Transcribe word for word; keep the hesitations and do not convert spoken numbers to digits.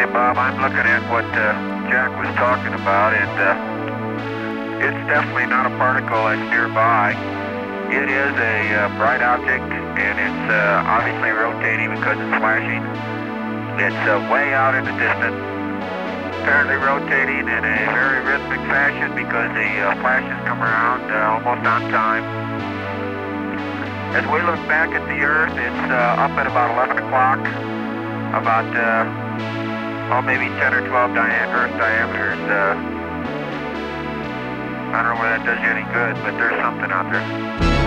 Okay, Bob, I'm looking at what uh, Jack was talking about, and uh, it's definitely not a particle that's nearby. It is a uh, bright object, and it's uh, obviously rotating because it's flashing. It's uh, way out in the distance, apparently rotating in a very rhythmic fashion because the uh, flashes come around uh, almost on time. As we look back at the Earth, it's uh, up at about eleven o'clock, about uh, oh, maybe ten or twelve dia Earth diameters. Uh, I don't know whether that does you any good, but there's something out there.